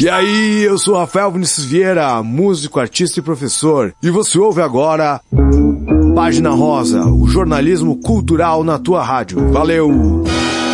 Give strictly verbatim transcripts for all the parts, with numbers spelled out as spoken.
E aí, eu sou Rafael Vinícius Vieira, músico, artista e professor. E você ouve agora Página Rosa, o jornalismo cultural na tua rádio. Valeu!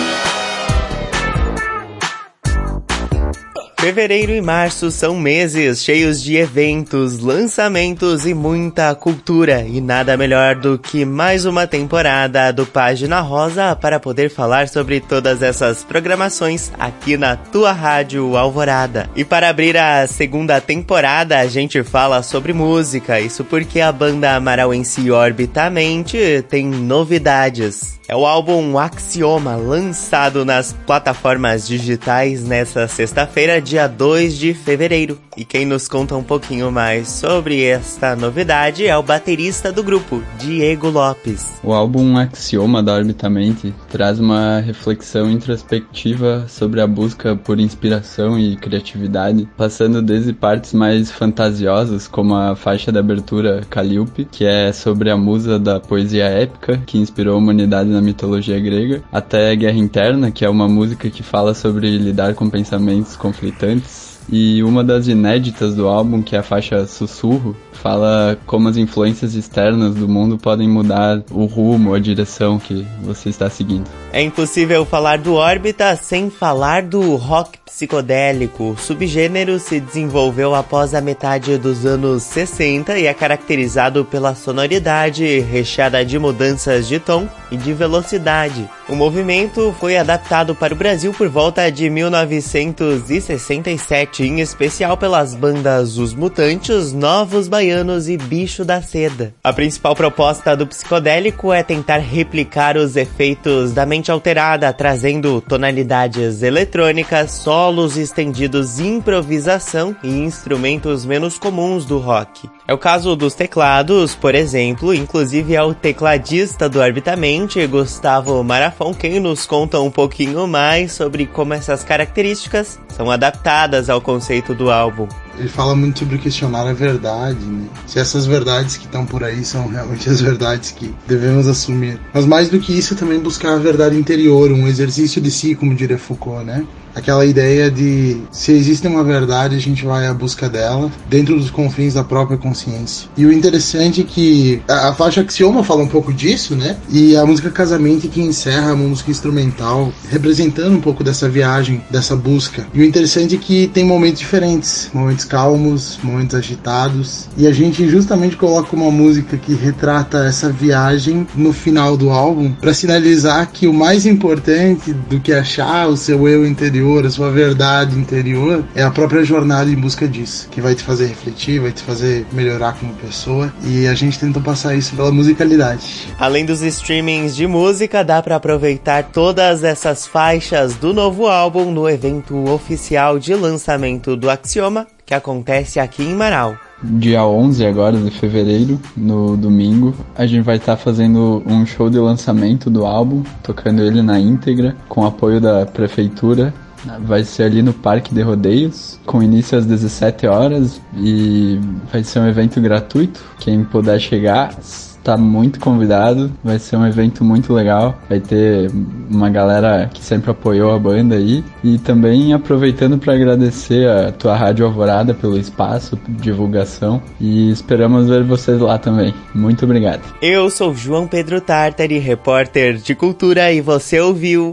Fevereiro e março são meses cheios de eventos, lançamentos e muita cultura. E nada melhor do que mais uma temporada do Página Rosa para poder falar sobre todas essas programações aqui na tua rádio Alvorada. E para abrir a segunda temporada, a gente fala sobre música. Isso porque a banda amarauense Orbitamente tem novidades. É o álbum Axioma, lançado nas plataformas digitais nessa sexta-feira, dia dois de fevereiro. E quem nos conta um pouquinho mais sobre esta novidade é o baterista do grupo, Diego Lopes. O álbum Axioma da Orbitamente traz uma reflexão introspectiva sobre a busca por inspiração e criatividade, passando desde partes mais fantasiosas, como a faixa de abertura Calliope, que é sobre a musa da poesia épica que inspirou a humanidade na mitologia grega, até Guerra Interna, que é uma música que fala sobre lidar com pensamentos conflitantes. E uma das inéditas do álbum, que é a faixa Sussurro, fala como as influências externas do mundo podem mudar o rumo, a direção que você está seguindo. É impossível falar do Órbita sem falar do rock psicodélico. O subgênero se desenvolveu após a metade dos anos sessenta e é caracterizado pela sonoridade recheada de mudanças de tom e de velocidade. O movimento foi adaptado para o Brasil por volta de mil novecentos e sessenta e sete, em especial pelas bandas Os Mutantes, Novos Baianos e Bicho da Seda. A principal proposta do psicodélico é tentar replicar os efeitos da mente alterada, trazendo tonalidades eletrônicas, solos estendidos, improvisação e instrumentos menos comuns do rock. É o caso dos teclados, por exemplo, inclusive é o tecladista do Orbitamente, Gustavo Marafon, quem nos conta um pouquinho mais sobre como essas características são adaptadas ao conceito do álbum. Ele fala muito sobre questionar a verdade, né? Se essas verdades que estão por aí são realmente as verdades que devemos assumir. Mas mais do que isso, também buscar a verdade interior, um exercício de si, como diria Foucault, né? Aquela ideia de, se existe uma verdade, a gente vai à busca dela, dentro dos confins da própria consciência. E o interessante é que a, a faixa Axioma fala um pouco disso, né? E a música Casamento, que encerra uma música instrumental, representando um pouco dessa viagem, dessa busca. E o interessante é que tem momentos diferentes, momentos calmos, momentos agitados, e a gente justamente coloca uma música que retrata essa viagem no final do álbum, para sinalizar que o mais importante do que achar o seu eu interior, a sua verdade interior, é a própria jornada em busca disso, que vai te fazer refletir, vai te fazer melhorar como pessoa, e a gente tenta passar isso pela musicalidade. Além dos streamings de música, dá para aproveitar todas essas faixas do novo álbum no evento oficial de lançamento do Axioma, que acontece aqui em Marau. Dia onze agora de fevereiro, no domingo, a gente vai estar fazendo um show de lançamento do álbum, tocando ele na íntegra, com apoio da prefeitura. Vai ser ali no Parque de Rodeios, com início às dezessete horas, e vai ser um evento gratuito. Quem puder chegar está muito convidado, vai ser um evento muito legal, vai ter uma galera que sempre apoiou a banda aí, e também aproveitando para agradecer a tua Rádio Alvorada pelo espaço, divulgação, e esperamos ver vocês lá também. Muito obrigado. Eu sou João Pedro Tartari, repórter de cultura, e você ouviu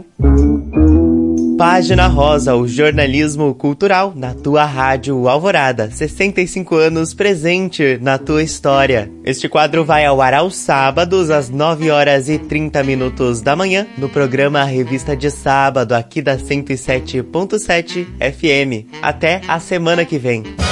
Página Rosa, o jornalismo cultural na tua rádio Alvorada. sessenta e cinco anos presente na tua história. Este quadro vai ao ar aos sábados, às nove horas e trinta minutos da manhã, no programa Revista de Sábado, aqui da cento e sete ponto sete F M. Até a semana que vem.